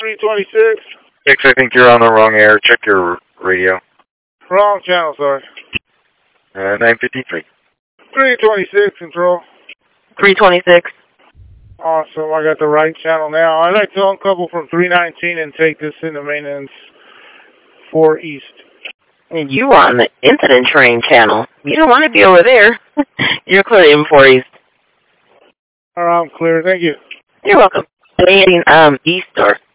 326. Hicks, I think you're on the wrong air. Check your radio. Wrong channel, sorry. 953. 326, control. 326. Awesome, I got the right channel now. I'd like to uncouple from 319 and take this into maintenance 4 East. You on the incident train channel. You don't want to be over there. You're clear in 4 East. All right, I'm clear. Thank you. You're welcome. 18 East or